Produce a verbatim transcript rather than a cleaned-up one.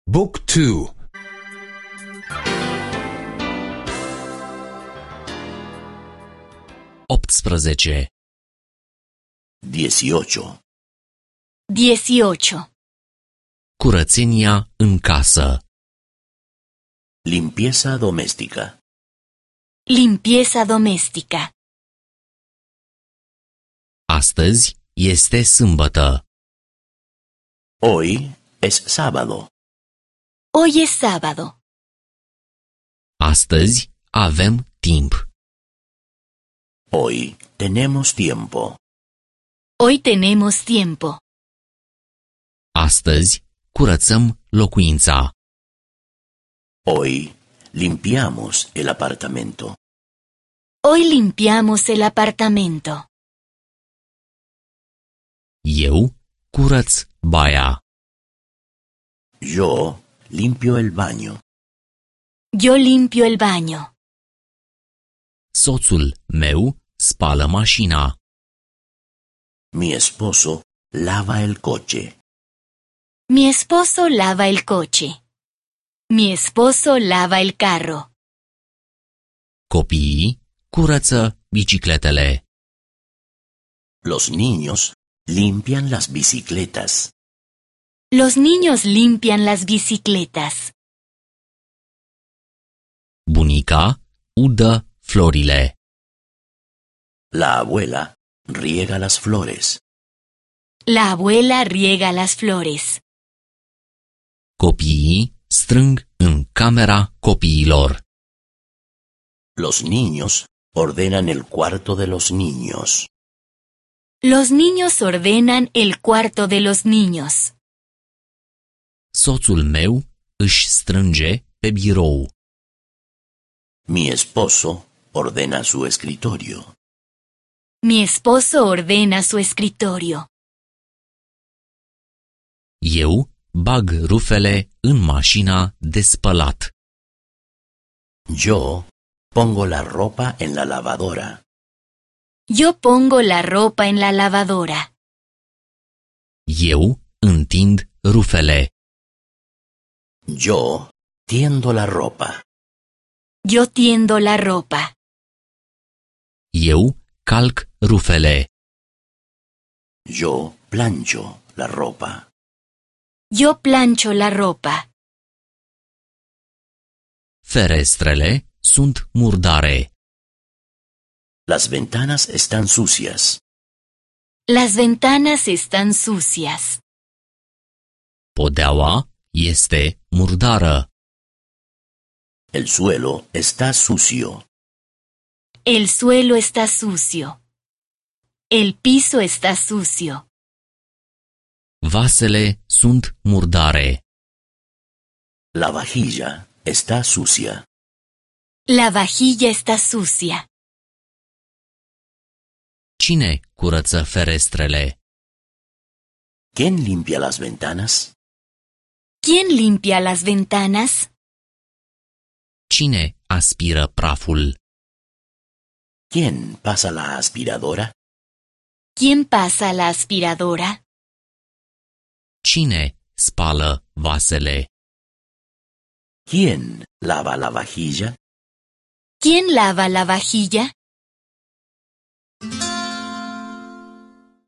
Book two. optsprezece. dieciocho. dieciocho. Curățenia în casă. Limpieza doméstica. Limpieza doméstica. Astăzi este sâmbătă. Hoy es sábado. Hoy es sábado. Astăzi avem timp. Hoy tenemos tiempo. Hoy tenemos tiempo. Astăzi curățăm locuința. Hoy limpiamos el apartamento. Hoy limpiamos el apartamento. Eu curăț baia. Yo limpio el baño. Yo limpio el baño. Soțul meu spală mașina. Mi esposo lava el coche. Mi esposo lava el coche. Mi esposo lava el carro. Copiii curăță bicicletele. Los niños limpian las bicicletas. Los niños limpian las bicicletas. Bunica udă florile. La abuela riega las flores. La abuela riega las flores. Copiii strâng în camera copiilor. Los niños ordenan el cuarto de los niños. Los niños ordenan el cuarto de los niños. Soțul meu își strânge pe birou. Mi esposo ordena su escritorio. Mi esposo ordena su escritorio. Eu bag rufele în mașina de spălat. Yo pongo la ropa en la lavadora. Yo pongo la ropa en la lavadora. Eu întind rufele. Yo tiendo la ropa. Yo tiendo la ropa. Eu calc rufele. Yo plancho la ropa. Yo plancho la ropa. Ferestrele sunt murdare. Las ventanas están sucias. Las ventanas están sucias. Podeaua este murdară. El suelo está sucio. El suelo está sucio. El piso está sucio. Vasele sunt murdare. La vajilla está sucia. La vajilla está sucia. Cine curăță ferestrele? ¿Quién limpia las ventanas? ¿Quién limpia las ventanas? Cine aspiră praful? ¿Quién pasa la aspiradora? ¿Quién pasa la aspiradora? Cine spală vasele? ¿Quién lava la vajilla? ¿Quién lava la vajilla?